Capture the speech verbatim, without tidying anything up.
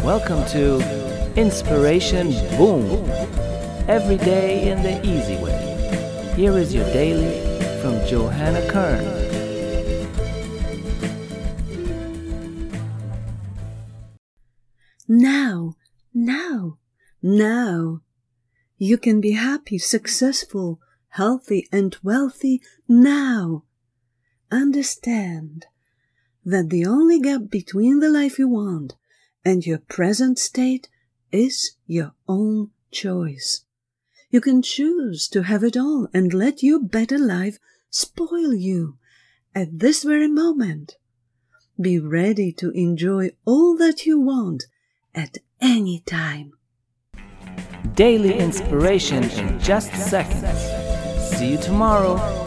Welcome to Inspiration Boom. Every day in the easy way. Here is your daily from Johanna Kern. Now, now, now. You can be happy, successful, healthy, and wealthy now. Understand that the only gap between the life you want and your present state is your own choice. You can choose to have it all and let your better life spoil you at this very moment. Be ready to enjoy all that you want at any time. Daily inspiration in just seconds. See you tomorrow.